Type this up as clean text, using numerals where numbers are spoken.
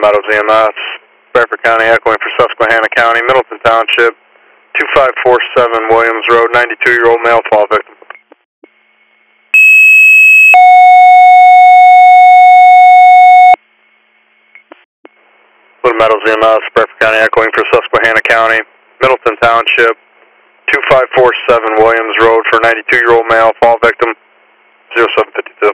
Meadows EMS, Bradford County, echoing for Susquehanna County, Middleton Township, 2547 Williams Road, 92-year-old male fall victim. Little Meadows EMS, Bradford County, echoing for Susquehanna County, Middleton Township, 2547 Williams Road for 92-year-old male fall victim, 0752.